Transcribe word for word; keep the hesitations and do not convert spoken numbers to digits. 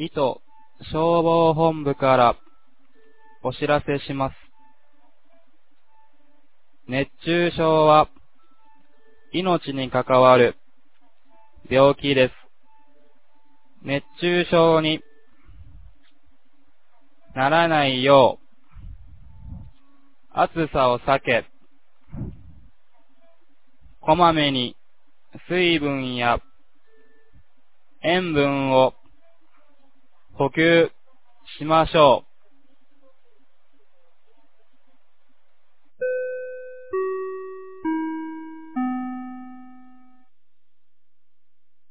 いと消防本部からお知らせします。熱中症は命に関わる病気です。熱中症にならないよう暑さを避け、こまめに水分や塩分を補給しましょう。